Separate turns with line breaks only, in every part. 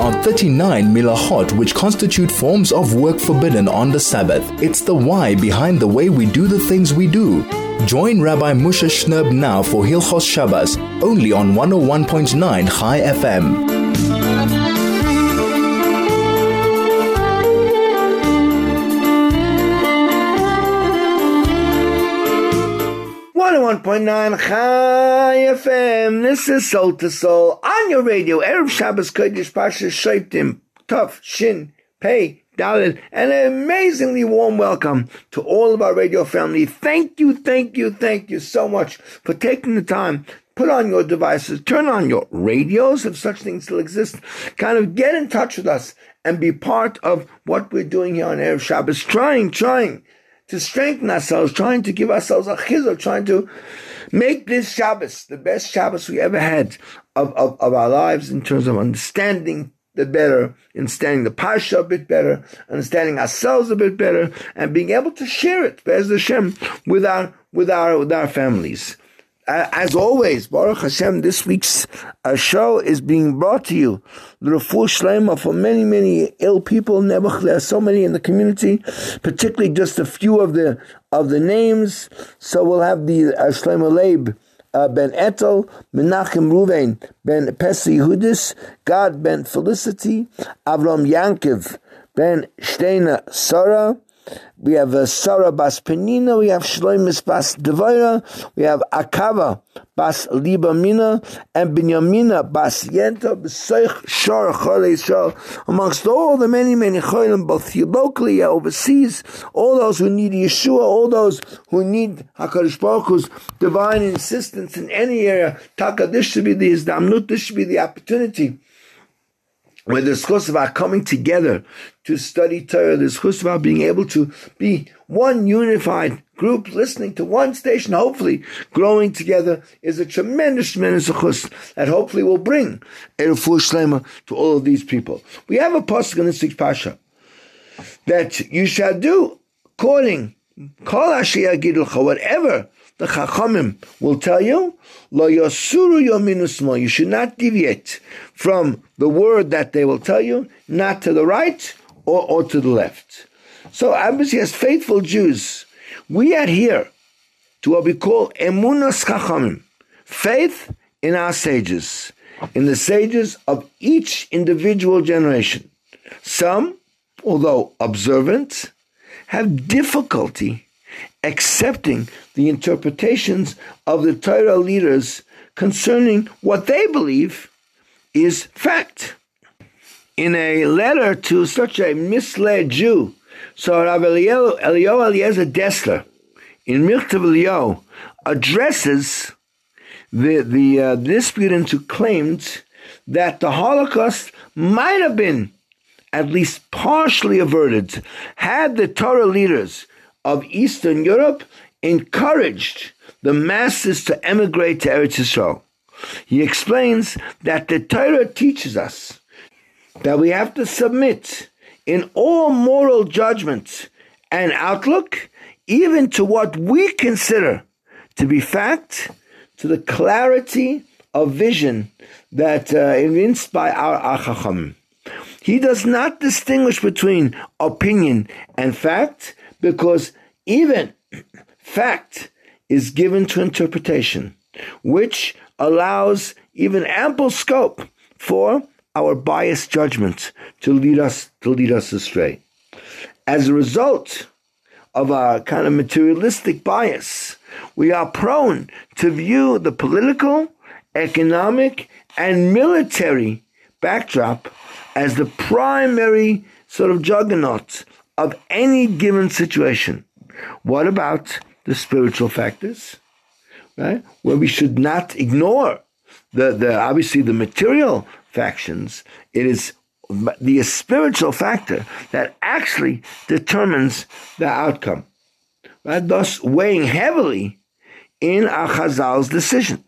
are 39 milachot which constitute forms of work forbidden on the Sabbath. It's the why behind the way we do the things we do. Join Rabbi Moshe Shnerb now for Hilchos Shabbos, only on 101.9 Chai FM.
101.9 Chai FM. This is Soul to Soul on your radio. Erev Shabbos Kodesh Parsha Shoftim Tov Shin Pei Dalet, and an amazingly warm welcome to all of our radio family. Thank you so much for taking the time. Put on your devices, turn on your radios, if such things still exist. Kind of get in touch with us and be part of what we're doing here on Erev Shabbos. Trying to strengthen ourselves, trying to give ourselves a chizur, trying to make this Shabbos the best Shabbos we ever had of our lives in terms of understanding the better, understanding the Parsha a bit better, understanding ourselves a bit better, and being able to share it, Be'ez Hashem, with our families. As always, Baruch Hashem, this week's show is being brought to you, the Refuah Shlema for many ill people. There are so many in the community, particularly just a few of the names. So we'll have the Shlomo Leib ben Etel, Menachem Ruvain ben Pesi Yehudis, Gad ben Felicity, Avram Yankiv ben Shteina Sarah. We have Sarah Bas Penina, we have Shlomis Bas Devaira, we have Akava Bas Liba Mina, and Binyamina Bas Yenta, B'Seich Shor Chorei Shor, amongst all the many Cholim, both here locally and overseas, all those who need Yeshua, all those who need HaKadosh Baruch Hu's divine assistance in any area. Taka, this should be the Izdamnut, this should be the opportunity where there's chus of our coming together to study Torah, there's chus of our being able to be one unified group, listening to one station, hopefully growing together, is a tremendous chus that hopefully will bring a refuah shlema to all of these people. We have a pasuk in this week's parsha that you shall do according kol asher yagidulcha, whatever the Chachamim will tell you, lo yosuru yominu shmol, you should not deviate from the word that they will tell you, not to the right or to the left. So obviously, as faithful Jews, we adhere to what we call emunas Chachamim, faith in our sages, in the sages of each individual generation. Some, although observant, have difficulty accepting the interpretations of the Torah leaders concerning what they believe is fact. In a letter to such a misled Jew, so Rav Eliyahu Eliezer Dessler in Michtav Eliyahu addresses the disputants who claimed that the Holocaust might have been at least partially averted had the Torah leaders of Eastern Europe encouraged the masses to emigrate to Eretz Yisrael. He explains that the Torah teaches us that we have to submit in all moral judgment and outlook, even to what we consider to be fact, to the clarity of vision that evinced by our Chacham. He does not distinguish between opinion and fact, because even fact is given to interpretation, which allows even ample scope for our biased judgment to lead us astray. As a result of our kind of materialistic bias, we are prone to view the political, economic, and military backdrop as the primary sort of juggernaut of any given situation. What about the spiritual factors, right? Where we should not ignore the obviously the material factions. It is the spiritual factor that actually determines the outcome, right? Thus weighing heavily in our Chazal's decision.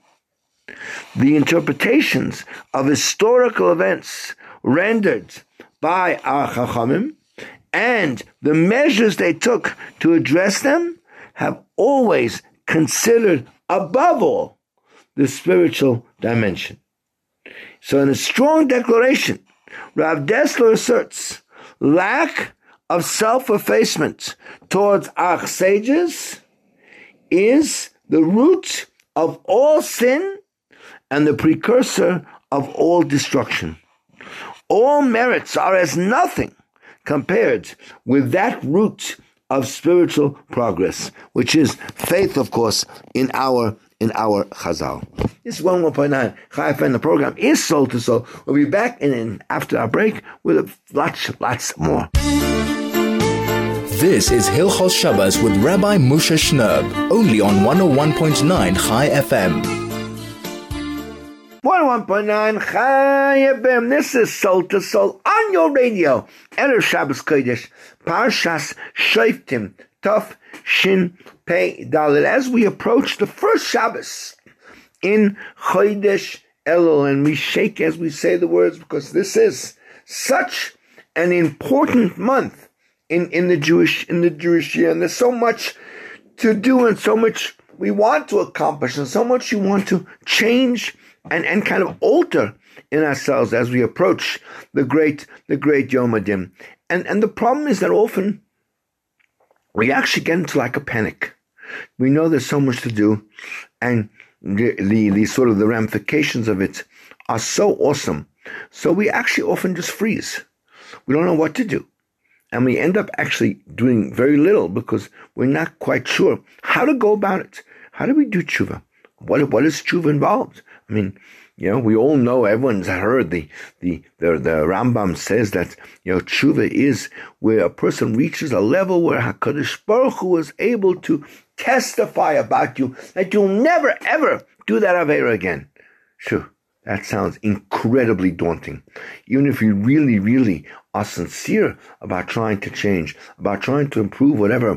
The interpretations of historical events rendered by our Chachamim and the measures they took to address them have always considered above all the spiritual dimension. So in a strong declaration Rav Dessler asserts lack of self-effacement towards our sages is the root of all sin and the precursor of all destruction. All merits are as nothing compared with that root of spiritual progress, which is faith, of course, in our Chazal. This is 101.9 Chai FM. The program is Soul to Soul. We'll be back after our break with lots more.
This is Hilchos Shabbos with Rabbi Moshe Shnerb, only on 101.9 Chai FM.
101.9 Chai FM. This is Soul to Soul on your radio. Erev Shabbos Kodesh, Parshas Shoftim, Tov Shin Pei Dalet. As we approach the first Shabbos in Chodesh Elul, and we shake as we say the words because this is such an important month in the Jewish year, and there's so much to do and so much we want to accomplish and so much you want to change and kind of alter in ourselves as we approach the great Yom Hadim. And the problem is that often we actually get into like a panic. We know there's so much to do, and the sort of the ramifications of it are so awesome. So we actually often just freeze. We don't know what to do. And we end up actually doing very little because we're not quite sure how to go about it. How do we do tshuva? What is tshuva involved? I mean, we all know, everyone's heard the Rambam says that, tshuva is where a person reaches a level where HaKadosh Baruch Hu is able to testify about you that you'll never ever do that Aveira again. Sure, that sounds incredibly daunting. Even if you really, really are sincere about trying to change, about trying to improve whatever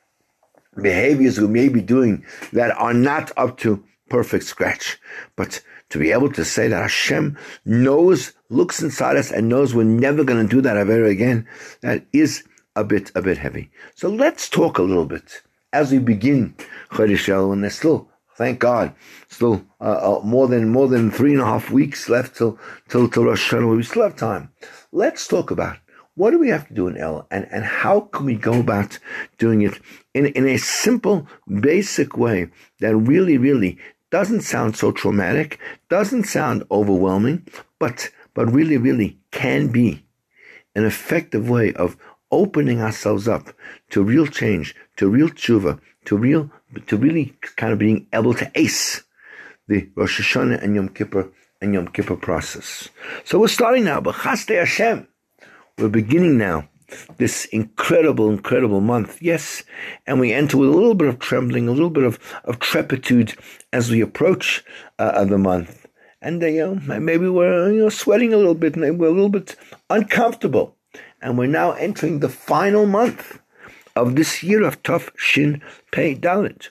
behaviors we may be doing that are not up to perfect scratch. But to be able to say that Hashem knows, looks inside us and knows we're never going to do that ever again, that is a bit heavy. So let's talk a little bit as we begin Chodesh Elul, and there's still, thank God, still more than 3.5 weeks left till Rosh Hashanah. We still have time. Let's talk about what do we have to do in Elul, and how can we go about doing it in a simple, basic way that really, really doesn't sound so traumatic, doesn't sound overwhelming, but really, really can be an effective way of opening ourselves up to real change, to real tshuva, to really kind of being able to ace the Rosh Hashanah and Yom Kippur process. So we're starting now, B'chastei Hashem. We're beginning now this incredible month, yes, and we enter with a little bit of trembling, a little bit of trepidation as we approach the month. And maybe we're sweating a little bit, maybe we're a little bit uncomfortable. And we're now entering the final month of this year of Tov Shin Pei Dalet.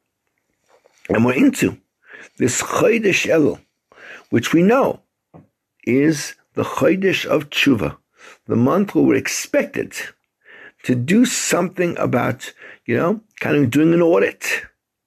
And we're into this Chodesh Elul, which we know is the Chodesh of Tshuva, the month where we're expected to do something about, kind of doing an audit.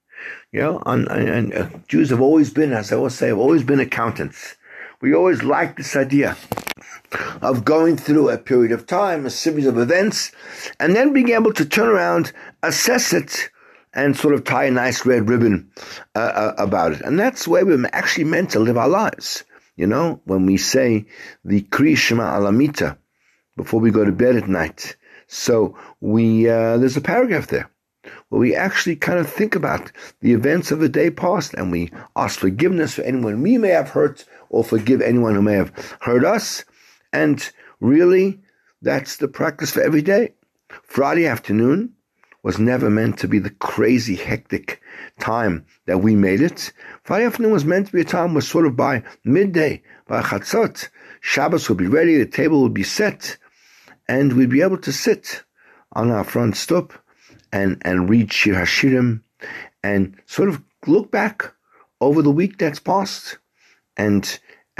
And Jews have always been, as I always say, have always been accountants. We always like this idea of going through a period of time, a series of events, and then being able to turn around, assess it, and sort of tie a nice red ribbon about it. And that's the way we're actually meant to live our lives. When we say the Kri Shema Alamita before we go to bed at night. So there's a paragraph there where we actually kind of think about the events of the day past, and we ask forgiveness for anyone we may have hurt, or forgive anyone who may have hurt us. And really, that's the practice for every day. Friday afternoon was never meant to be the crazy, hectic time that we made it. Friday afternoon was meant to be a time where sort of by midday, by Chatzot, Shabbos would be ready, the table would be set, and we'd be able to sit on our front stoop and read Shir HaShirim and sort of look back over the week that's passed and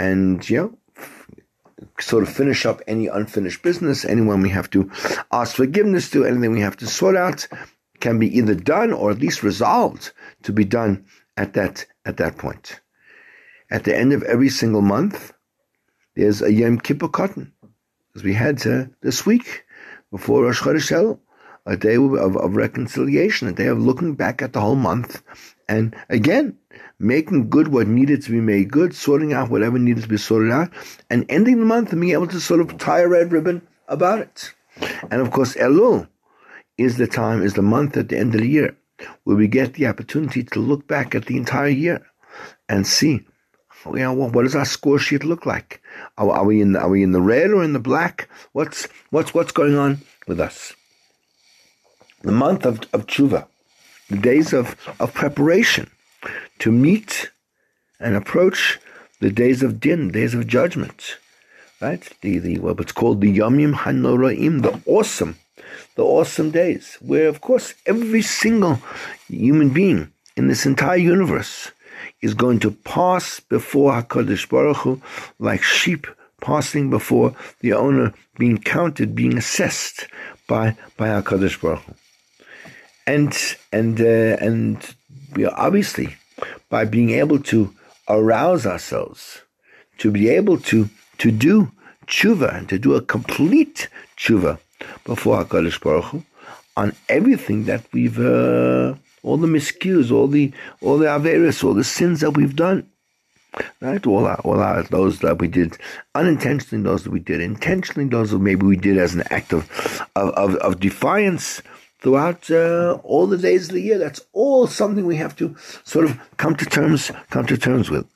sort of finish up any unfinished business, anyone we have to ask forgiveness to, anything we have to sort out can be either done or at least resolved to be done at that point. At the end of every single month, there's a Yom Kippur Cotton, as we had this week before Rosh Chodesh Elul, a day of reconciliation, a day of looking back at the whole month, and again, making good what needed to be made good, sorting out whatever needed to be sorted out, and ending the month and being able to sort of tie a red ribbon about it. And of course, Elul is the month at the end of the year where we get the opportunity to look back at the entire year and see, what does our score sheet look like? Are we in the red or in the black? What's going on with us? The month of Tshuva, the days of preparation to meet and approach the days of din, days of judgment, right? What's called the Yomim HaNoraim, the awesome days, where of course every single human being in this entire universe is going to pass before HaKadosh Baruch Hu like sheep passing before the owner, being counted, being assessed by HaKadosh Baruch Hu. And we are obviously, by being able to arouse ourselves, to be able to do tshuva, and to do a complete tshuva before HaKadosh Baruch Hu on everything that we've, all the miscues, all the averis, all the sins that we've done, right? All our those that we did unintentionally, those that we did intentionally, those that maybe we did as an act of defiance throughout all the days of the year. That's all something we have to sort of come to terms with.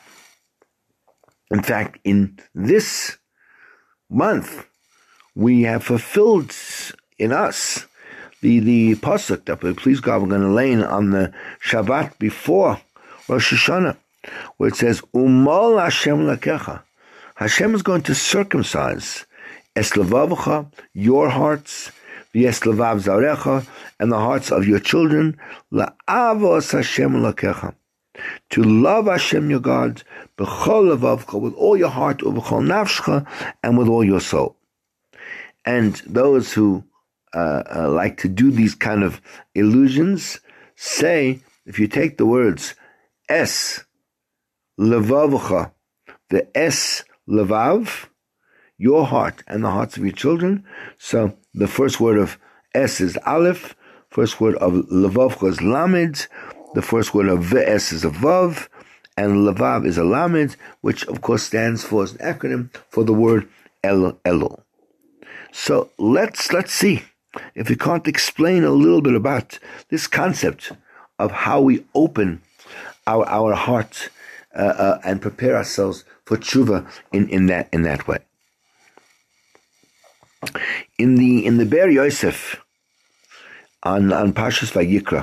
In fact, in this month, we have fulfilled in us the pasuk that we, please God, we're going to lay on the Shabbat before Rosh Hashanah, where it says, Umal Hashem lakecha. Hashem is going to circumcise es levavcha, your hearts, v'es levav zarecha, and the hearts of your children, la'avos Hashem lakecha, to love Hashem your God, b'chol levavcha, with all your heart, u'b'chol nafshcha, and with all your soul. And those who like to do these kind of illusions say, if you take the words es levavcha, the es levav, your heart and the hearts of your children. So the first word of es is aleph, first word of levavcha is lamed, the first word of v'es is a vav, and levav is a lamed, which of course stands for, as an acronym for the word Elul. So let's see if we can't explain a little bit about this concept of how we open our heart and prepare ourselves for tshuva in that way. In the Be'er Yosef on Parshas Vayikra,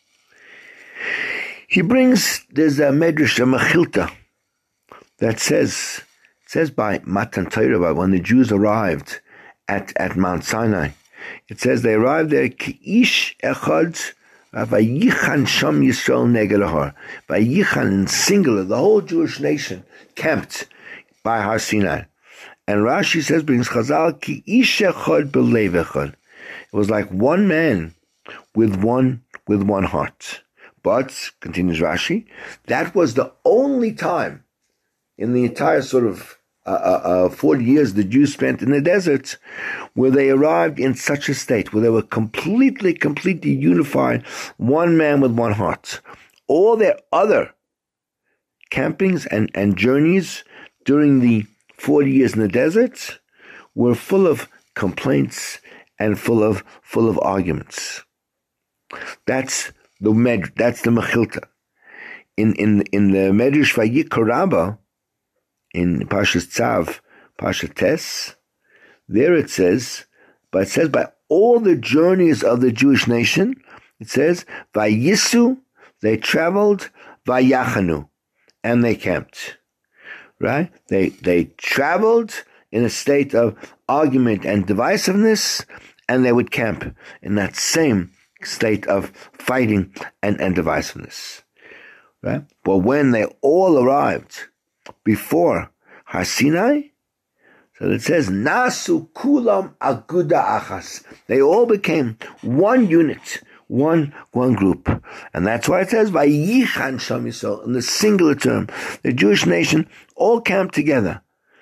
there's a medrash, a mechilta, that says by Matan Torah, when the Jews arrived at Mount Sinai, it says they arrived there, Ki'ish echad vayichan sham Yisrael neged har. Vayichan, in singular, the whole Jewish nation camped by Har Sinai. And Rashi says, brings Chazal, Ki'ish echad b'lev echad. It was like one man with one heart. But, continues Rashi, that was the only time in the entire sort of 40 years the Jews spent in the desert where they arrived in such a state, where they were completely unified, one man with one heart. All their other campings and journeys during the 40 years in the desert were full of complaints and full of arguments. That's the Mechilta. In the Medrash Vayikra Rabbah, in Parshas Tzav, Parshat Tes, there it says by all the journeys of the Jewish nation, it says, Vayisu, they traveled, Vayachanu, and they camped. Right? They traveled in a state of argument and divisiveness, and they would camp in that same state of fighting and divisiveness. Right? But when they all arrived before Har Sinai, so it says, Nasu kulam aguda achas. They all became one unit, one group. And that's why it says, Vayichan sham Yisrael, in the singular term. The Jewish nation all camped together.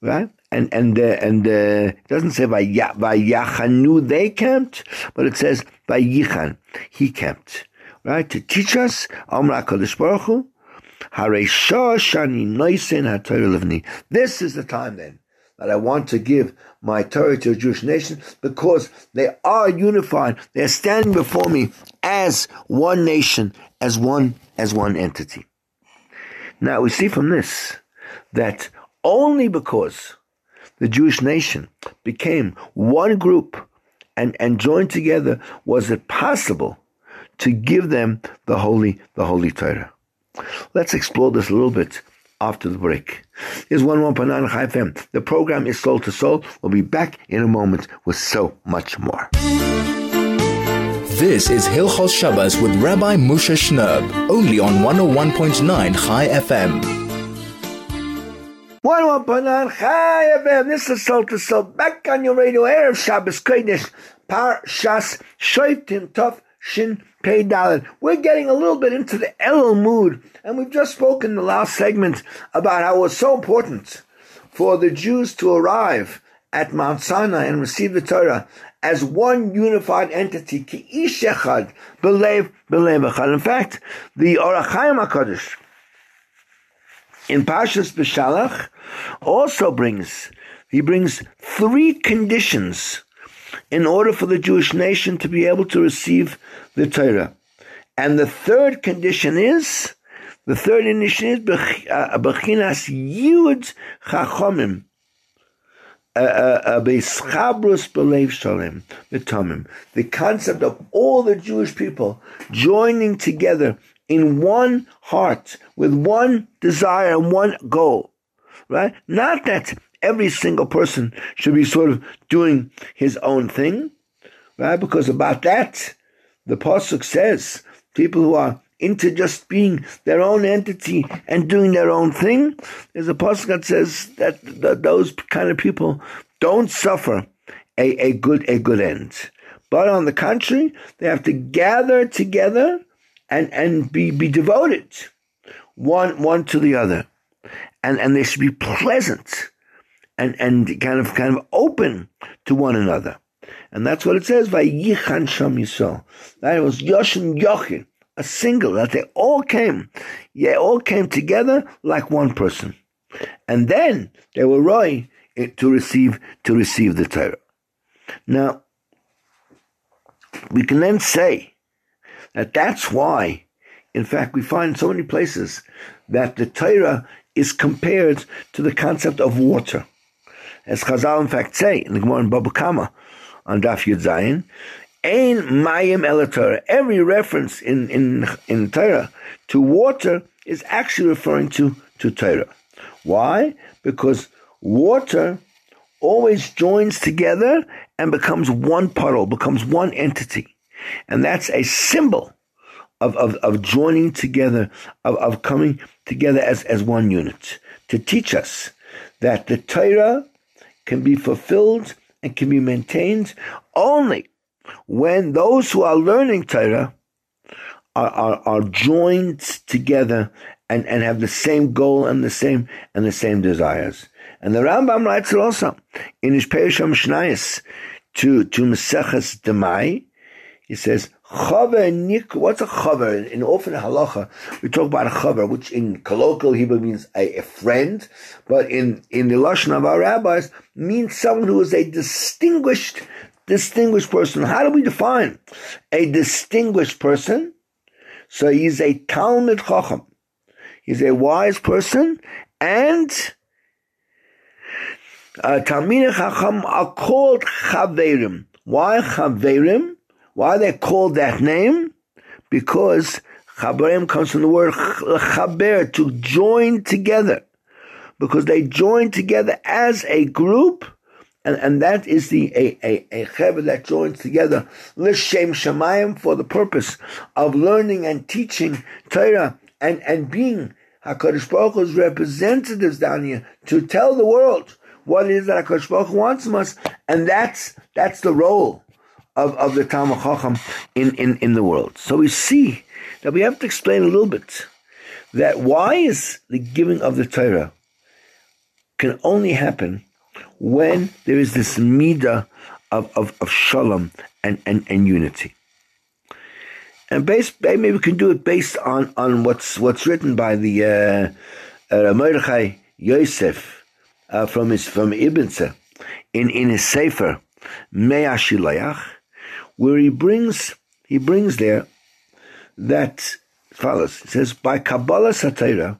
right? And it doesn't say Vayachanu they camped, but it says Vayichan he camped, right? To teach us Amar HaKadosh Baruch Hu, Hareishah Shani Noisen HaTorah Livni. This is the time then that I want to give my Torah to a Jewish nation, because they are unified. They're standing before me as one nation, as one entity. Now we see from this that only because the Jewish nation became one group and joined together was it possible to give them the holy Torah. Let's explore this a little bit after the break. Here's 101.9 Chai FM. The program is Soul to Soul. We'll be back in a moment with so much more.
This is Hilchos Shabbos with Rabbi Moshe Shnerb, only on 101.9 Chai FM.
101.9 Chai FM. This is Soul to Soul. Back on your radio, Erev Shabbos Kodesh, Parshas Shoftim Tov Shin Pei Dalet. We're getting a little bit into the Elul mood, and we've just spoken in the last segment about how it was so important for the Jews to arrive at Mount Sinai and receive the Torah as one unified entity, ki ish echad, belev echad. In fact, the Orach Chaim HaKadosh in Parshas B'Shalach also brings three conditions in order for the Jewish nation to be able to receive the Torah. And the third condition is Bechinas Yud Chachomim, Beischabrus Belev Shalem, the concept of all the Jewish people joining together in one heart, with one desire and one goal, right? Not that every single person should be sort of doing his own thing, right? Because about that, the Pasuk says, people who are into just being their own entity and doing their own thing, there's a Pasuk that says that those kind of people don't suffer a good end. But on the contrary, they have to gather together and be devoted one to the other. And they should be pleasant and kind of open to one another. And that's what it says, Vayichan Sham Yisrael. That it was Yoshin Yochin, a single, that they all came together like one person. And then they were ready to receive the Torah. Now, we can then say that that's why, in fact, we find so many places that the Torah is compared to the concept of water. As Chazal, in fact, say in the Gemara in Baba Kama on Daf Yud Zayin, Ein Mayim El Torah. Every reference in Torah to water is actually referring to Torah. Why? Because water always joins together and becomes one puddle, becomes one entity. And that's a symbol of joining together, of coming together as one unit, to teach us that the Torah can be fulfilled and can be maintained only when those who are learning Torah are joined together and have the same goal and the same desires. And the Rambam writes it also in his Perush HaMishnayos to Maseches Demai. He says, what's a chaver? In often halacha, we talk about a chaver, which in colloquial Hebrew means a friend, but in the lashon of our rabbis means someone who is a distinguished person. How do we define a distinguished person? So he's a Talmid Chacham. He's a wise person, and Talmid Chacham are called Chaverim. Why Chaverim? Why they're called that name? Because Chaverim comes from the word chaber, to join together. Because they join together as a group, and that is a chaver that joins together l'shem shamayim, for the purpose of learning and teaching Torah and being HaKadosh Baruch Hu's representatives down here to tell the world what it is that HaKadosh Baruch Hu wants from us, and that's the role of the Talmid Chacham in the world. So we see that we have to explain a little bit that why is the giving of the Torah can only happen when there is this midah of shalom and unity. And maybe we can do it based on what's written by the Mordechai Yosef from Ibn in his Sefer Mei HaShilayach, where he brings there that follows. It says, by Kabbalah Satira,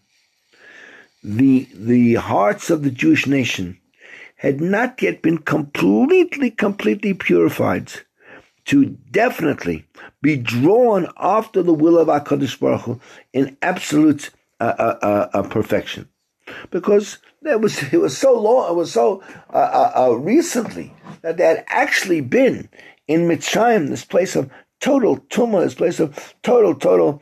the hearts of the Jewish nation had not yet been completely purified to definitely be drawn after the will of HaKadosh Baruch Hu in absolute perfection. Because it was so long, it was so recently that they had actually been in Mitzrayim, this place of total tumah, this place of total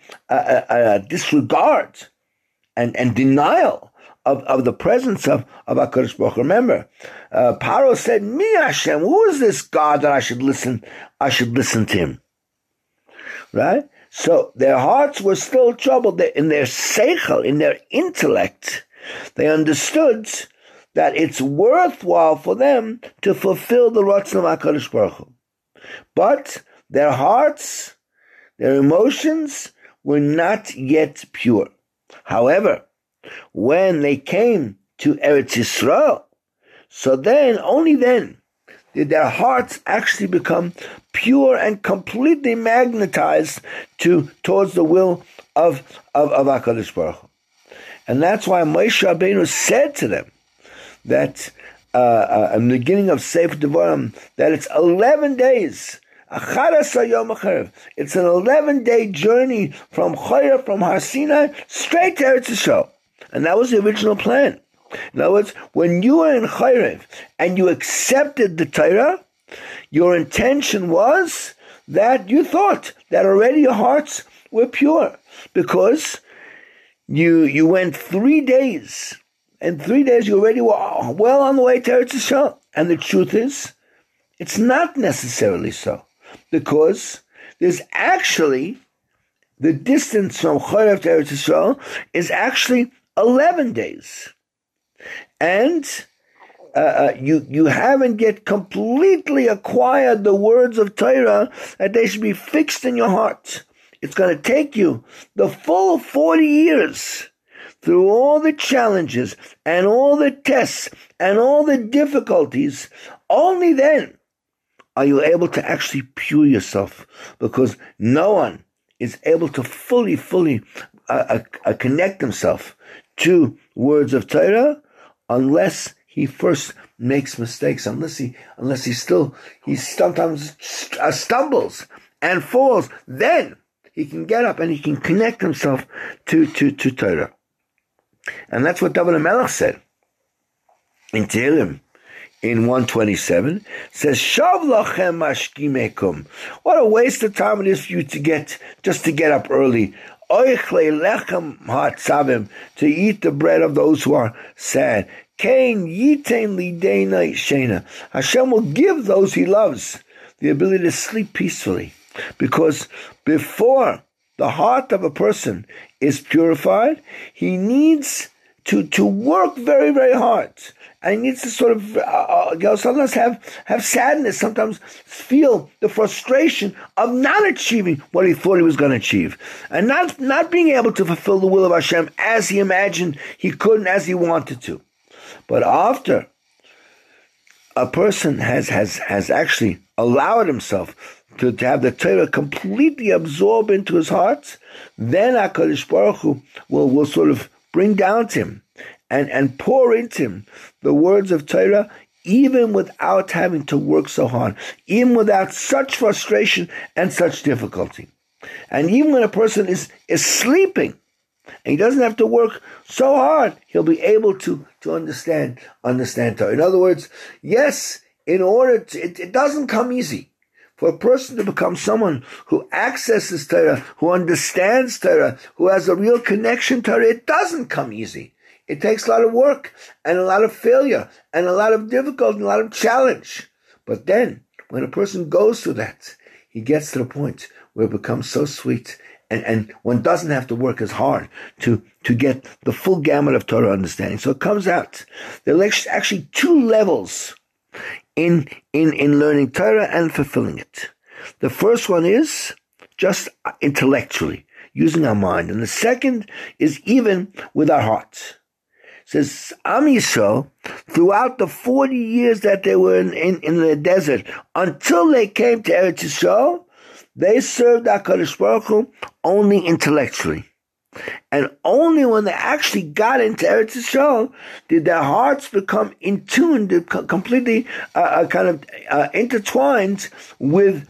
disregard and denial of the presence of HaKadosh Baruch Hu. Remember, Paro said, "Mi Hashem, who is this God that I should listen to him?" Right? So their hearts were still troubled. In their seichel, in their intellect, they understood that it's worthwhile for them to fulfill the ratzon of HaKadosh Baruch Hu. But their hearts, their emotions were not yet pure. However, when they came to Eretz Yisrael, so then, only then, did their hearts actually become pure and completely magnetized towards the will of HaKadosh Baruch Hu. And that's why Moshe Rabbeinu said to them that in the beginning of Sefer Devarim, that it's 11 days. It's an 11-day journey from Chayra, from Har Sinai, straight to Eretz Yisrael. And that was the original plan. In other words, when you were in Chayrev and you accepted the Torah, your intention was that you thought that already your hearts were pure, because you went 3 days, and 3 days you already were well on the way to Eretz Yisrael. And the truth is, it's not necessarily so, because there's actually, the distance from Chayrev to Eretz Yisrael is actually 11 days. And you haven't yet completely acquired the words of Torah that they should be fixed in your heart. It's going to take you the full 40 years through all the challenges and all the tests and all the difficulties. Only then are you able to actually pure yourself, because no one is able to fully connect himself to words of Torah unless he first makes mistakes, unless he sometimes stumbles and falls. Then he can get up and he can connect himself to Torah. And that's what David HaMelech said in Tehillim in 127. Says, Shav lachem mashkimekum. What a waste of time it is for you to get up early. Oichle lechem ha'tzavim, to eat the bread of those who are sad. Kain yitein lideina shena. Hashem will give those he loves the ability to sleep peacefully, because before the heart of a person is purified, he needs to work very, very hard. And he needs to sort of sometimes have sadness, sometimes feel the frustration of not achieving what he thought he was going to achieve, and not being able to fulfill the will of Hashem as he imagined he could and as he wanted to. But after a person has actually allowed himself to have the Torah completely absorb into his heart, then HaKadosh Baruch Hu will sort of bring down to him and pour into him the words of Torah, even without having to work so hard, even without such frustration and such difficulty. And even when a person is sleeping and he doesn't have to work so hard, he'll be able to understand Torah. In other words, yes, it doesn't come easy for a person to become someone who accesses Torah, who understands Torah, who has a real connection to Torah. It doesn't come easy. It takes a lot of work and a lot of failure and a lot of difficulty and a lot of challenge. But then, when a person goes through that, he gets to the point where it becomes so sweet and one doesn't have to work as hard to get the full gamut of Torah understanding. So it comes out there are actually two levels in learning Torah and fulfilling it. The first one is just intellectually, using our mind. And the second is even with our hearts. It says, Am Yisrael, throughout the 40 years that they were in the desert, until they came to Eretz Yisrael, they served HaKadosh Baruch Hu only intellectually. And only when they actually got into Eretz Yisrael did their hearts become in tune, completely intertwined with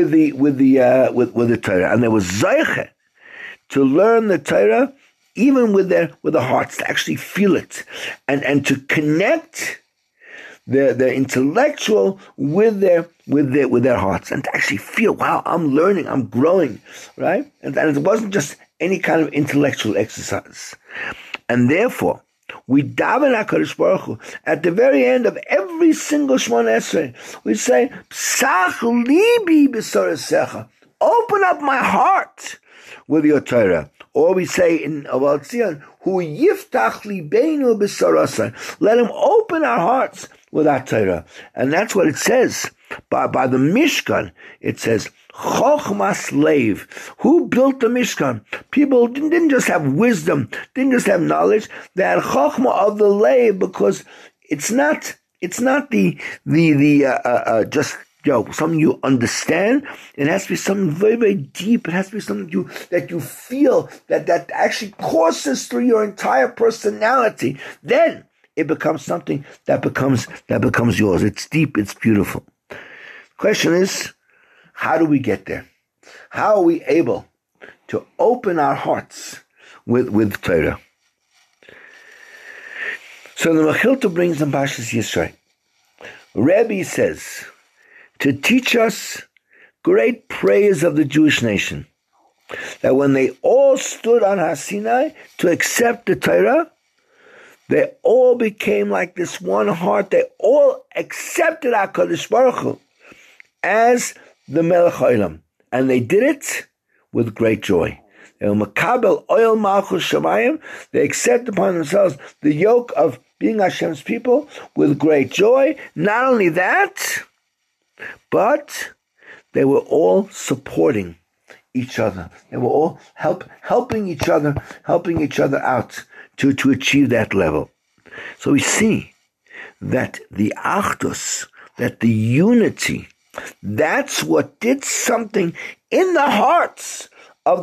the Torah, and they were zeiche to learn the Torah, even with their hearts, to actually feel it, and to connect their intellectual with their hearts, and to actually feel, wow, I'm learning, I'm growing, right? And it wasn't just any kind of intellectual exercise, and therefore we daven HaKadosh Baruch Hu at the very end of every single Shemona Esrei. We say, Psach libi b'sorasecha, open up my heart with your Torah. Or we say in Aval Tzion, Hu yiftach libeinu b'sorasai, let him open our hearts with our Torah. And that's what it says. By the Mishkan, it says, Chochmas Leiv. Who built the Mishkan? People didn't just have wisdom, didn't just have knowledge. They had Chochma of the Leiv, because it's not the just something you understand. It has to be something very, very deep. It has to be something that you feel that actually courses through your entire personality. Then it becomes something that becomes yours. It's deep. It's beautiful. Question is, how do we get there? How are we able to open our hearts with Torah? So the Mechilta brings in Parshas Yisro. Rebbe says, to teach us great prayers of the Jewish nation, that when they all stood on Har Sinai to accept the Torah, they all became like this one heart. They all accepted HaKadosh Baruch Hu as the Melech Olam, and they did it with great joy. They were Makabel Oil Malchus Shamayim. They accepted upon themselves the yoke of being Hashem's people with great joy. Not only that, but they were all supporting each other. They were all helping each other out to achieve that level. So we see that the Achdus, that the unity, that's what did something in the hearts of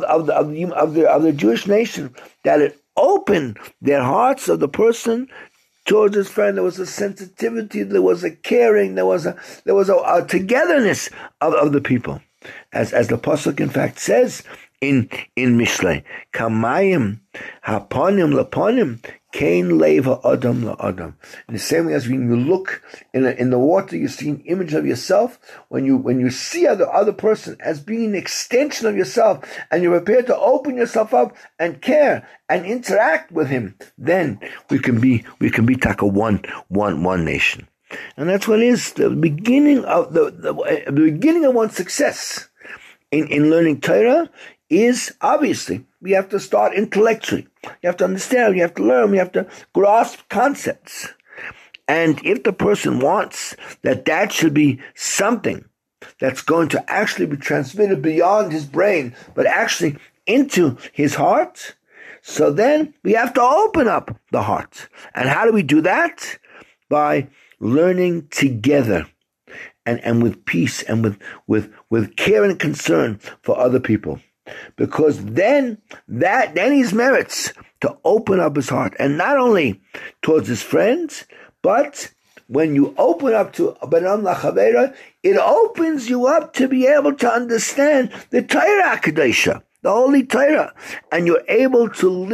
the Jewish nation, that it opened their hearts of the person towards his friend. There was a sensitivity, there was a caring, there was a togetherness of the people, as the pasuk in fact says in Mishlei, Kamayim haponim laponim kain leva adam la adam. In the same way as when you look in the water, you see an image of yourself. When you see other person as being an extension of yourself, and you're prepared to open yourself up and care and interact with him, then we can be taka one nation. And that's what is the beginning of the beginning of one's success in learning Torah. Is obviously we have to start intellectually. You have to understand, you have to learn, you have to grasp concepts. And if the person wants that should be something that's going to actually be transmitted beyond his brain, but actually into his heart, so then we have to open up the heart. And how do we do that? By learning together and with peace and with care and concern for other people. Because then he's merits to open up his heart, and not only towards his friends, but when you open up to Benam Lachavera, it opens you up to be able to understand the Torah Kadesha, the Holy Torah, and you're able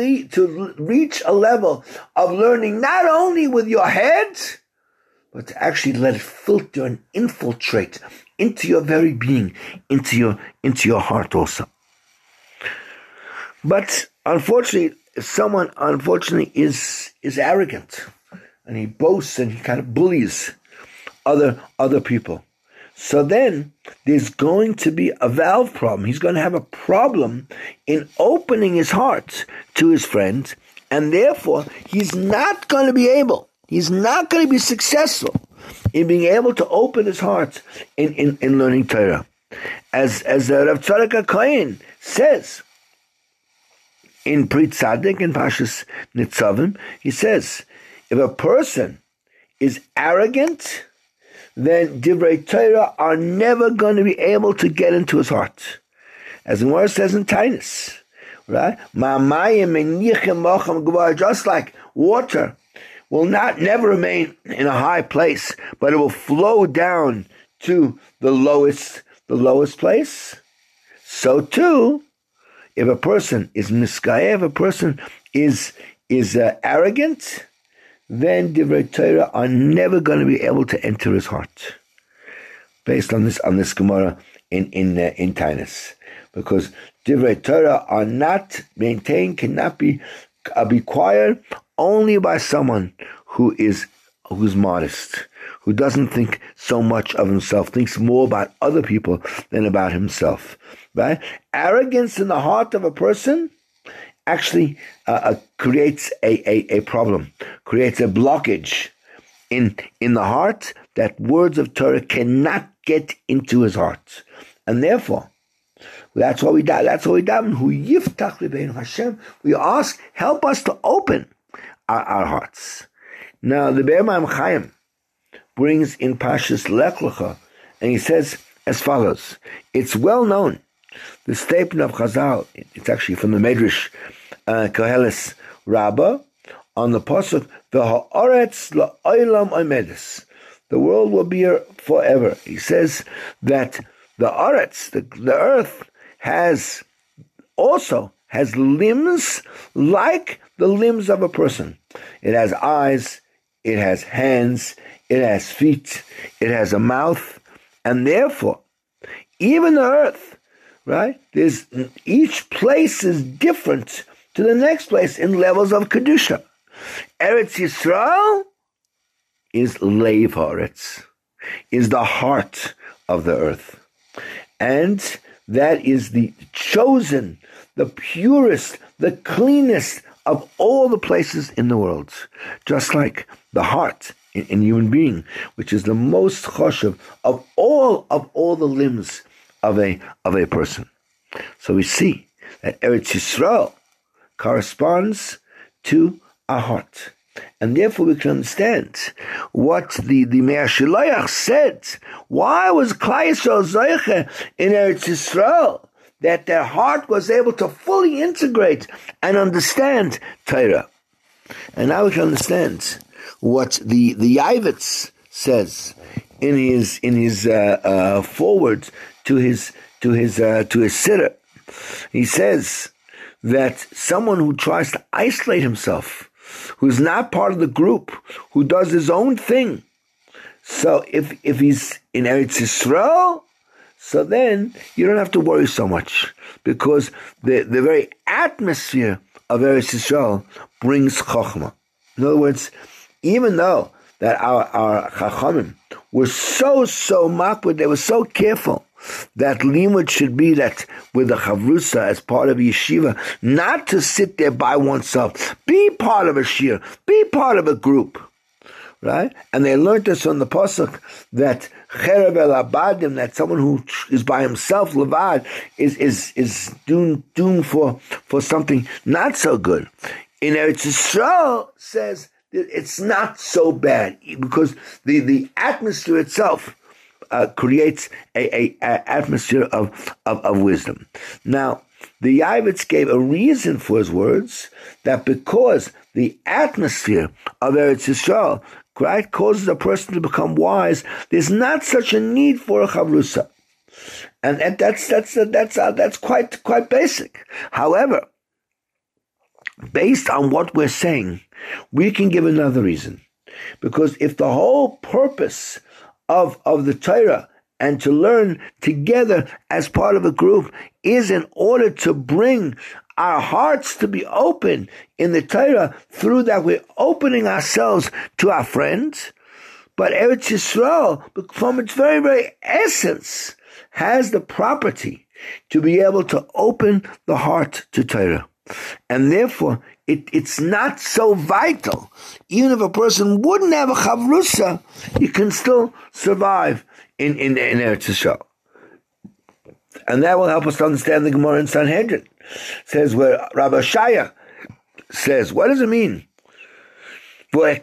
to reach a level of learning not only with your head, but to actually let it filter and infiltrate into your very being, into your heart also. But unfortunately, if someone is arrogant, and he boasts and he kind of bullies other people, So then there's going to be a valve problem. He's going to have a problem in opening his heart to his friends, and therefore he's not going to be successful in being able to open his heart in learning Torah. As Rav Tzadok HaKohen says in Pri Tzadik in Pashas Nitzavim, he says, if a person is arrogant, then Divrei Torah are never going to be able to get into his heart. As the Gemara says in Tainus, right? Just like water will never remain in a high place, but it will flow down to the lowest place. So too, if a person is miskaya, if a person is arrogant, then Divrei Torah are never going to be able to enter his heart. Based on this Gemara in Tainus, because Divrei Torah are not maintained, cannot be acquired only by someone who's modest, who doesn't think so much of himself, thinks more about other people than about himself. Right? Arrogance in the heart of a person actually creates a problem, creates a blockage in the heart that words of Torah cannot get into his heart, and therefore, that's why we daven. Hu yiftach libeinu Hashem. We ask, help us to open our hearts. Now, the Be'er Ma'am Chaim brings in Pashas Lech Lecha, and he says as follows: it's well known, the statement of Chazal. It's actually from the Medrash Koheles Rabbah on the pasuk V'ha'aretz la'olam omedes. The world will be here forever. He says that the Aretz, the earth, has limbs like the limbs of a person. It has eyes, it has hands, it has feet, it has a mouth, and therefore, even the earth, right? Each place is different to the next place in levels of Kedusha. Eretz Yisrael is Leiv Haaretz, is the heart of the earth. And that is the chosen, the purest, the cleanest of all the places in the world. Just like the heart in human being, which is the most choshev of all the limbs of a person. So we see that Eretz Yisrael corresponds to our heart. And therefore we can understand what the Me'er Shiloach said. Why was Klal Yisrael Zoiche in Eretz Yisrael? That their heart was able to fully integrate and understand Torah. And now we can understand what the Yavitz says in his forward to his siddur. He says that someone who tries to isolate himself, who's not part of the group, who does his own thing. So if he's in Eretz Yisrael, so then you don't have to worry so much, because the very atmosphere of Eretz Yisrael brings Chokhmah. In other words, even though that our Chachamim were so makbid, they were so careful that limud should be that with the chavrusa as part of a yeshiva, not to sit there by oneself, be part of a shir, be part of a group, right? And they learned this on the pasuk that cherev el abadim, that someone who is by himself levad is doomed for something not so good. In Eretz Yisrael says that it's not so bad, because the atmosphere itself creates a atmosphere of wisdom. Now, the Yavitz gave a reason for his words, that because the atmosphere of Eretz Yisrael, right, causes a person to become wise, there's not such a need for a chavrusa, and that's quite basic. However, based on what we're saying, we can give another reason, because if the whole purpose of the Torah and to learn together as part of a group is in order to bring our hearts to be open in the Torah, through that we're opening ourselves to our friends, But Eretz Yisrael, from its very, very essence, has the property to be able to open the heart to Torah. And therefore, it's not so vital. Even if a person wouldn't have a chavrusa, you can still survive in Eretz Yisrael. And that will help us to understand the Gemara in Sanhedrin. It says where Rabbi Shaya says, what does it mean? I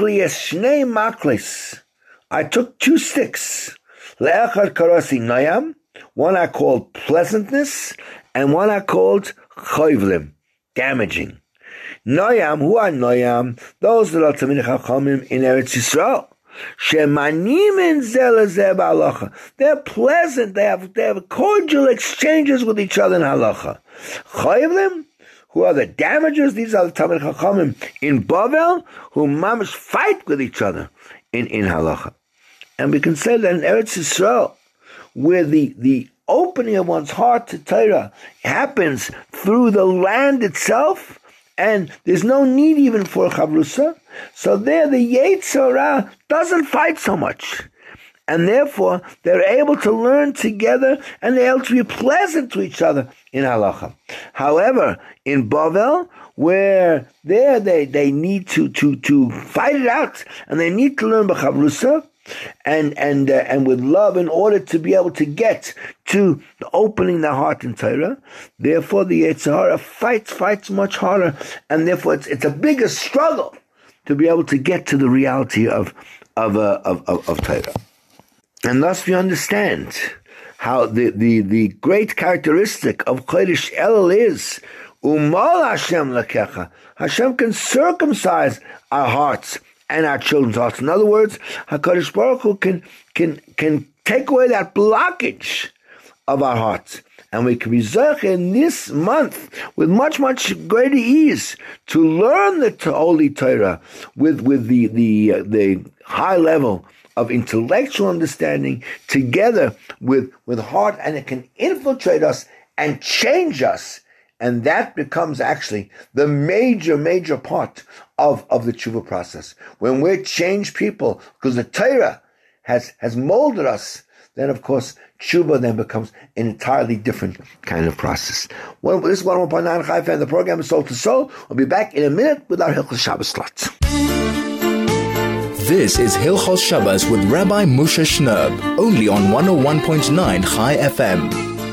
took 2 sticks. Le'echad karasi nayam. One I called pleasantness, and one I called choivlim, damaging. Noyam, who are Noyam? Those that are Talmidei Chachamim in Eretz Yisrael. Shemanim zelazeh b'halacha. They're pleasant. They have cordial exchanges with each other in halacha. Choivlim, who are the damagers? These are the Talmidei Chachamim in Bavel, who mamish fight with each other in halacha. And we can say that in Eretz Yisrael, where the opening of one's heart to Torah happens through the land itself, and there's no need even for a chavrusa. So there the Yetzer Hara doesn't fight so much. And therefore, they're able to learn together, and they're able to be pleasant to each other in halacha. However, in Bavel, where there they need to fight it out, and they need to learn b'chavrusa, and with love in order to be able to get to the opening the heart in Torah. Therefore, the Yetzer Hara fights much harder, and therefore it's a bigger struggle to be able to get to the reality of Torah. And thus we understand how the great characteristic of Chodesh Elul is Umal Hashem Lakecha. Hashem can circumcise our hearts and our children's hearts. In other words, HaKadosh Baruch Hu can take away that blockage of our hearts. And we can be zocheh in this month with much, much greater ease to learn the Holy Torah with the high level of intellectual understanding together with heart, and it can infiltrate us and change us. And that becomes actually the major part of the tshuva process. When we're changed people, because the Torah has molded us, then of course tshuva then becomes an entirely different kind of process. Well, this is 101.9 Chai FM. The program is Soul to Soul. We'll be back in a minute with our Hilchos Shabbos slot.
This is Hilchos Shabbos with Rabbi Moshe Shnerb, only on 101.9 Chai FM.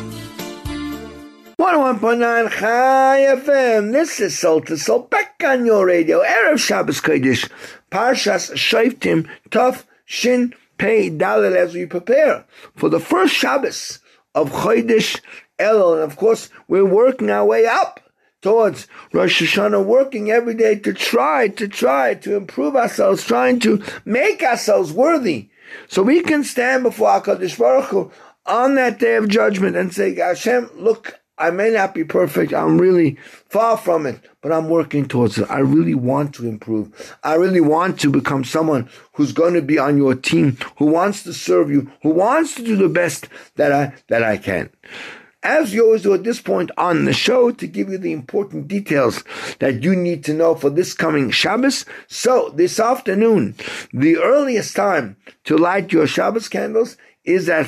101.9 Chai FM. This is Soul to Soul, back on your radio. Erev Shabbos Kodesh, Parshas Shoftim, Tov Shin Pei Daled, as we prepare for the first Shabbos of Chodesh Elul. And of course, we're working our way up towards Rosh Hashanah, working every day to try to improve ourselves, trying to make ourselves worthy, so we can stand before HaKadosh Baruch Hu on that day of judgment and say, Hashem, look, I may not be perfect. I'm really far from it, but I'm working towards it. I really want to improve. I really want to become someone who's going to be on your team, who wants to serve you, who wants to do the best that I can. As we always do at this point on the show, to give you the important details that you need to know for this coming Shabbos. So this afternoon, the earliest time to light your Shabbos candles is at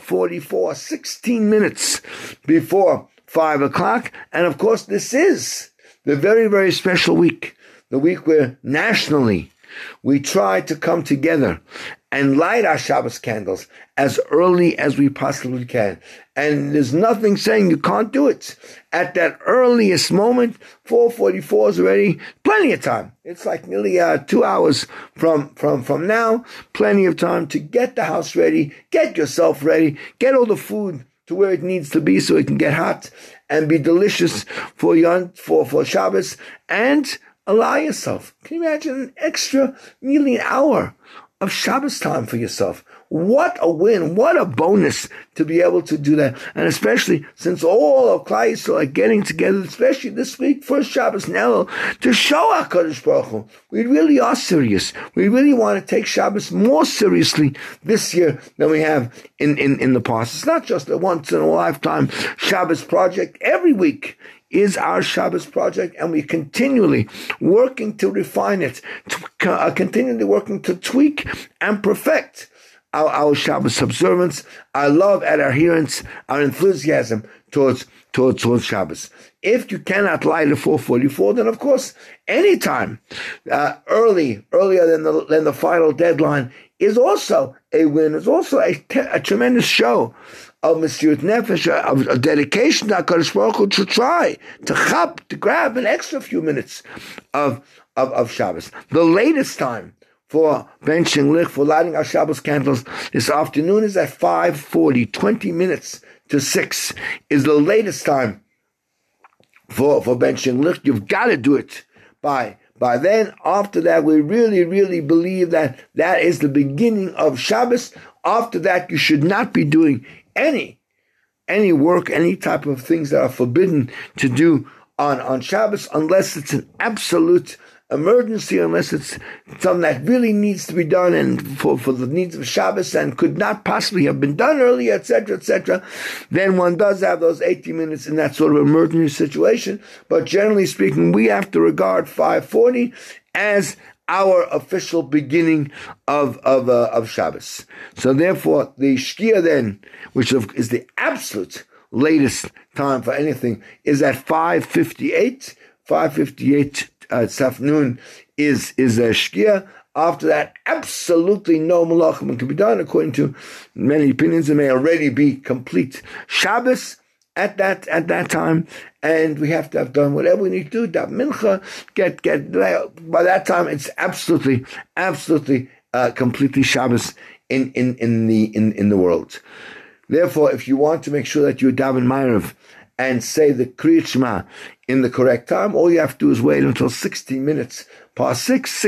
4:44, 16 minutes before 5 o'clock. And of course, this is the very, very special week, the week where nationally we try to come together and light our Shabbos candles as early as we possibly can. And there's nothing saying you can't do it. At that earliest moment, 4:44 is already plenty of time. It's like nearly 2 hours from now. Plenty of time to get the house ready, get yourself ready, get all the food to where it needs to be so it can get hot and be delicious for Shabbos, and allow yourself. Can you imagine an extra nearly an hour of Shabbos time for yourself? What a win, what a bonus to be able to do that. And especially since all of Klal Yisrael are getting together, especially this week, first Shabbos in Elul, to show HaKadosh Baruch Hu we really are serious. We really want to take Shabbos more seriously this year than we have in the past. It's not just a once in a lifetime Shabbos project. Every week is our Shabbos project, and we're continually working to refine it, continually working to tweak and perfect our Shabbos observance, our love and our adherence, our enthusiasm towards Shabbos. If you cannot light at 4:44, then of course, anytime earlier than the final deadline is also a win. It's also a tremendous show of Mesirut Nefesh, of dedication to HaKadosh Baruch Hu, to try to grab an extra few minutes of Shabbos. The latest time for benching lich, for lighting our Shabbos candles this afternoon is at 5:40, 20 minutes to 6 is the latest time for benching lich. You've got to do it by then. After that, we really, really believe that is the beginning of Shabbos. After that, you should not be doing any work, any type of things that are forbidden to do on Shabbos, unless it's an absolute emergency, unless it's something that really needs to be done and for the needs of Shabbos and could not possibly have been done earlier, etc., then one does have those 80 minutes in that sort of emergency situation. But generally speaking, we have to regard 5:40 as our official beginning of Shabbos. So therefore, the Shkia then, which is the absolute latest time for anything, is at 5:58. 5:58 Safnoon is a Shkia. After that, absolutely no malachim can be done. According to many opinions, it may already be complete Shabbos at that time, and we have to have done whatever we need to do. Dav mincha, get by that time it's absolutely completely Shabbos in the world. Therefore, if you want to make sure that you daven Ma'ariv and say the Kriyat Shema in the correct time, all you have to do is wait until 60 minutes past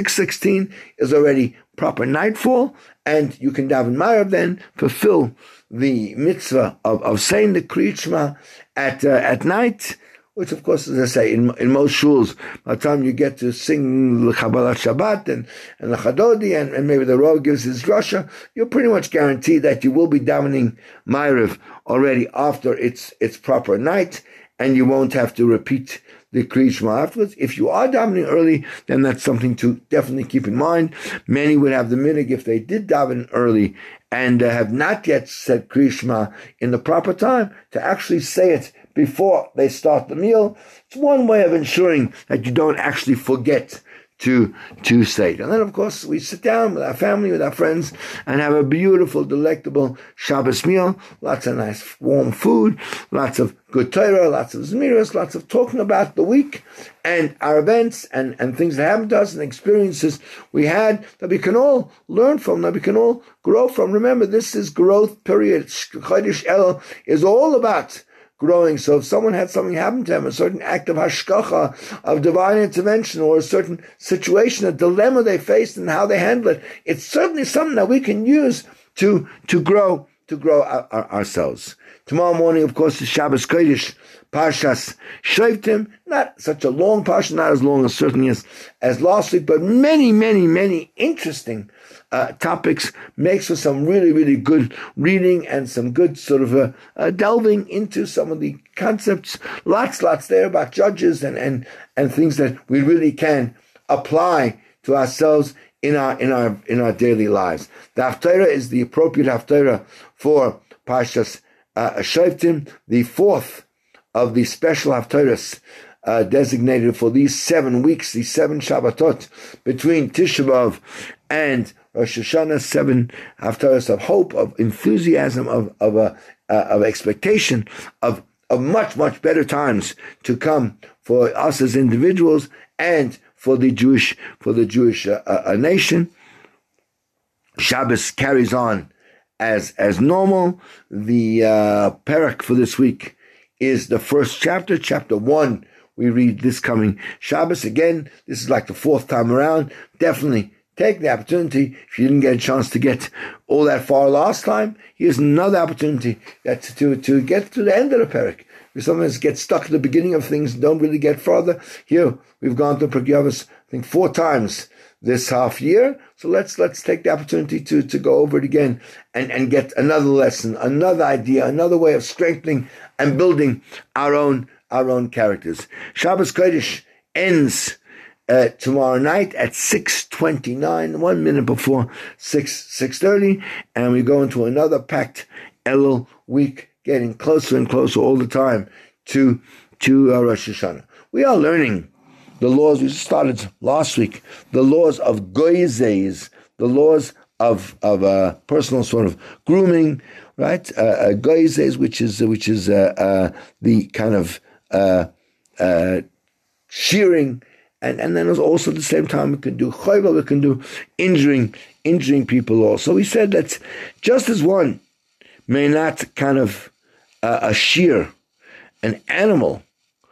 6:16 is already proper nightfall, and you can daven Ma'ariv then, fulfill the mitzvah of saying the Kriyat Shema at night, which of course, as I say, in most shuls, by the time you get to sing the Kabbalat Shabbat and the Chadodi, and maybe the Rav gives his drasha, you're pretty much guaranteed that you will be davening Ma'ariv already after its proper night, and you won't have to repeat the Kriyat Shema afterwards. If you are davening early, then that's something to definitely keep in mind. Many would have the minhag, if they did daven early and have not yet said Kriyat Shema in the proper time, to actually say it before they start the meal. It's one way of ensuring that you don't actually forget to say it. And then, of course, we sit down with our family, with our friends, and have a beautiful, delectable Shabbos meal. Lots of nice, warm food, lots of good Torah, lots of Zmiras, lots of talking about the week and our events and things that happened to us and experiences we had that we can all learn from, that we can all grow from. Remember, this is growth period. Chodesh Elul is all about growing. So if someone had something happen to them, a certain act of hashkacha, of divine intervention, or a certain situation, a dilemma they faced and how they handle it, it's certainly something that we can use to grow ourselves. Tomorrow morning, of course, is Shabbos Kodesh, Parshas Shoftim. Not such a long parsha, not as long as certainly as last week, but many interesting topics. Makes for some really, really good reading and some good sort of delving into some of the concepts. Lots there about judges and things that we really can apply to ourselves in our daily lives. The Haftarah is the appropriate Haftarah for Parshas Shoftim, the fourth of the special Haftarahs designated for these 7 weeks, these 7 Shabbatot between Tisha B'Av and Rosh Hashanah. 7 Haftarahs of hope, of enthusiasm, of expectation, of much better times to come for us as individuals and for the Jewish nation. Shabbos carries on as normal. The parak for this week is the first chapter, chapter 1. We read this coming Shabbos. Again, this is like the 4th time around. Definitely take the opportunity. If you didn't get a chance to get all that far last time, here's another opportunity to get to the end of the parak. We sometimes get stuck at the beginning of things and don't really get further. Here, we've gone to Pirkei Avos, I think 4 times this half year. So let's take the opportunity to go over it again and get another lesson, another idea, another way of strengthening and building our own our own characters. Shabbos Kodesh ends tomorrow night at 6:29, 1 minute before 6:30, and we go into another packed Elul week, getting closer and closer all the time to Rosh Hashanah. We are learning the laws. We started last week, the laws of goyzes, the laws of personal sort of grooming, right? Goyzes, which is the kind of shearing, and then there's also at the same time we can do choiva, we can do injuring people also. We said that just as one may not kind of shear an animal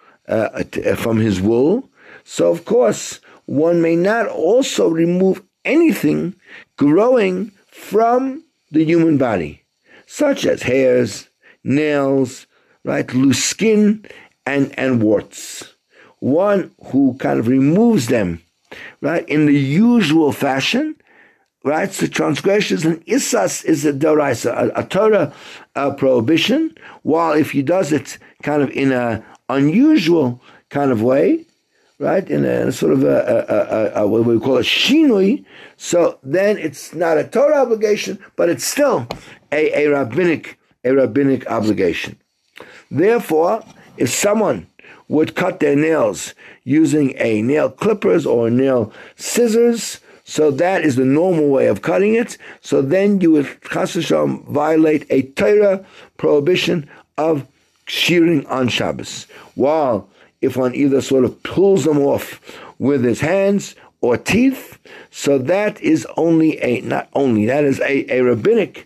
from his wool, so of course one may not also remove anything growing from the human body, such as hairs, nails, right, loose skin, and warts. One who kind of removes them, right, in the usual fashion, right, so transgressions and isas is a doraisa, a Torah prohibition, while if he does it kind of in an unusual kind of way, right, in a sort of a what we call a shinui, so then it's not a Torah obligation, but it's still a rabbinic obligation. Therefore, if someone would cut their nails using a nail clippers or nail scissors, so that is the normal way of cutting it, so then you would chas v'shalom violate a Torah prohibition of shearing on Shabbos. While if one either sort of pulls them off with his hands or teeth, so that is that is a rabbinic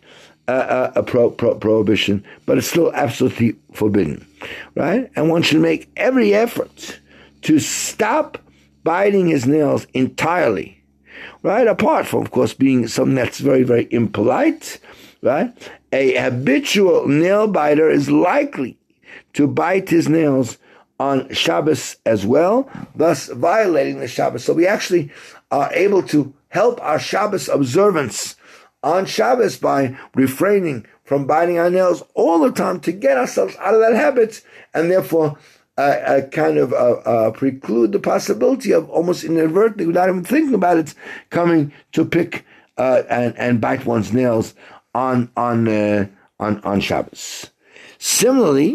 prohibition, but it's still absolutely forbidden, right? And one should make every effort to stop biting his nails entirely, right? Apart from, of course, being something that's very, very impolite, right? A habitual nail biter is likely to bite his nails on Shabbos as well, thus violating the Shabbos. So we actually are able to help our Shabbos observance on Shabbos by refraining from biting our nails all the time to get ourselves out of that habit, and therefore preclude the possibility of almost inadvertently, without even thinking about it, coming to pick and bite one's nails on Shabbos. Similarly,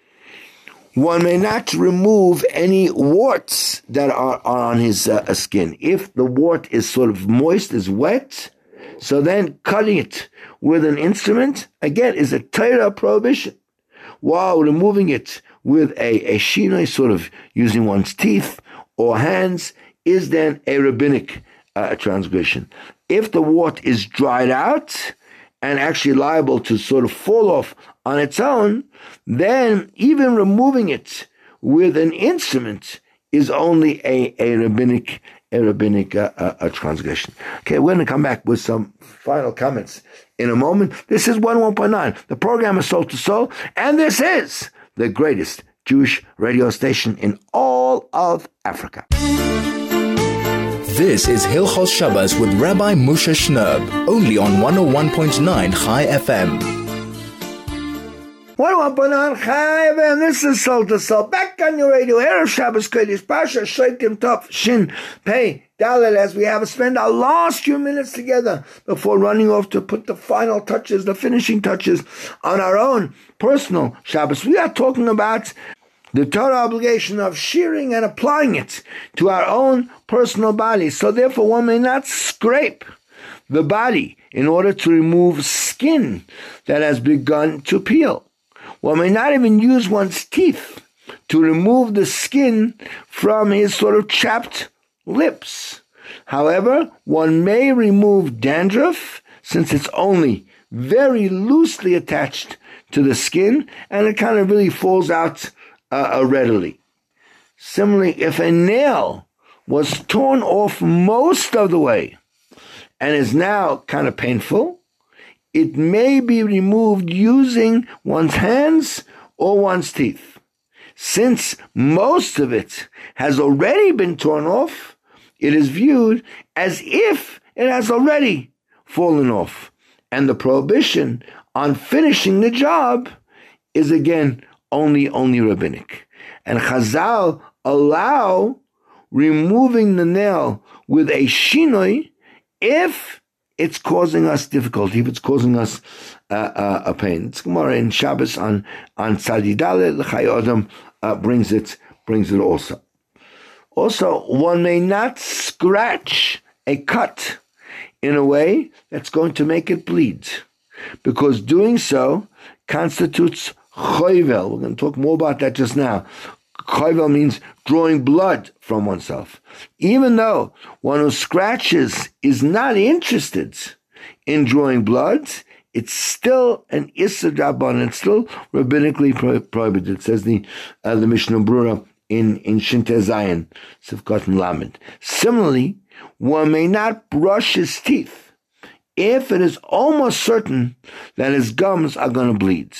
one may not remove any warts that are on his skin. If the wart is sort of moist, is wet, so then cutting it with an instrument, again, is a Torah prohibition, while removing it with a shinoi, sort of using one's teeth or hands, is then a rabbinic transgression. If the wart is dried out and actually liable to sort of fall off on its own, then even removing it with an instrument is only a rabbinic transgression. Okay, we're going to come back with some final comments in a moment. This is 101.9. The program is Soul to Soul, and this is the greatest Jewish radio station in all of Africa.
This is Hilchos Shabbos with Rabbi Moshe Shnerb, only on 101.9 Chai FM.
101.9 Chai FM, this is Soul to Soul. Back on your radio, Erev Shabbos Kodesh, Pasha Shaitim Tov Shin Pei Dalet, as we have spent our last few minutes together before running off to put the final touches, the finishing touches on our own personal Shabbos. We are talking about the Torah obligation of shearing and applying it to our own personal body. So therefore one may not scrape the body in order to remove skin that has begun to peel. One may not even use one's teeth to remove the skin from his sort of chapped lips. However, one may remove dandruff, since it's only very loosely attached to the skin and it kind of really falls out readily. Similarly, if a nail was torn off most of the way and is now kind of painful, it may be removed using one's hands or one's teeth. Since most of it has already been torn off, it is viewed as if it has already fallen off, and the prohibition on finishing the job is again only rabbinic. And Chazal allow removing the nail with a shinoi if it's causing us difficulty, if it's causing us a pain. It's Gemara in Shabbos on Tzadi Dalet. L'chai Adam brings it also. Also, one may not scratch a cut in a way that's going to make it bleed, because doing so constitutes choivel. We're going to talk more about that just now. Choivel means drawing blood from oneself. Even though one who scratches is not interested in drawing blood, it's still an Issur D'Rabbanan, it's still rabbinically prohibited. It says the Mishnah Brura in Shintei Zayin, Sivkot and Lamed. Similarly, one may not brush his teeth if it is almost certain that his gums are going to bleed.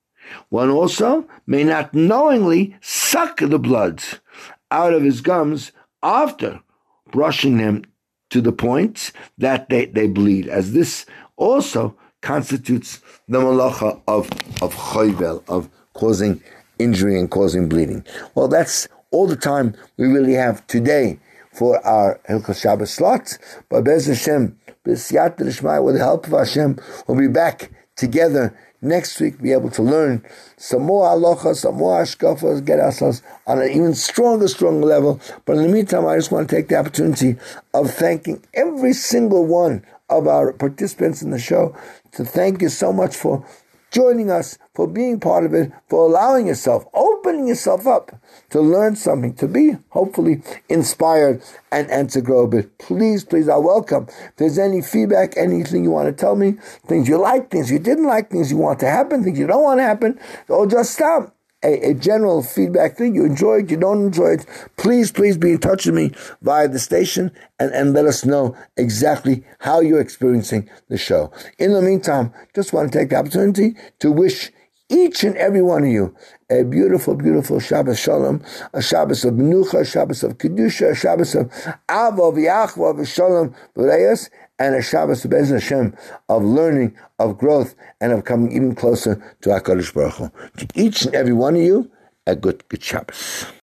One also may not knowingly suck the blood out of his gums after brushing them to the point that they bleed, as this also constitutes the malacha of choivel, of causing injury and causing bleeding. Well, that's all the time we really have today for our Hilchos Shabbos slot. But Be'ez Hashem, b'siyata d'shmaya, with the help of Hashem, we'll be back together next week, be able to learn some more halachas, some more hashkafas, get ourselves on an even stronger level. But in the meantime, I just want to take the opportunity of thanking every single one of our participants in the show, to thank you so much for joining us, for being part of it, for allowing yourself, opening yourself up to learn something, to be hopefully inspired and to grow a bit. Please, I welcome. If there's any feedback, anything you want to tell me, things you like, things you didn't like, things you want to happen, things you don't want to happen, or just stop. A general feedback thing, you enjoy it, you don't enjoy it, please be in touch with me via the station and let us know exactly how you're experiencing the show. In the meantime, just want to take the opportunity to wish each and every one of you a beautiful, beautiful Shabbos Shalom, a Shabbos of Menucha, a Shabbos of Kedusha, a Shabbos of Ava v'Yachva v'Shalom v'Reyes, and a Shabbos of Be'ez Hashem, of learning, of growth, and of coming even closer to HaKadosh Baruch Hu. To each and every one of you, a good Shabbos.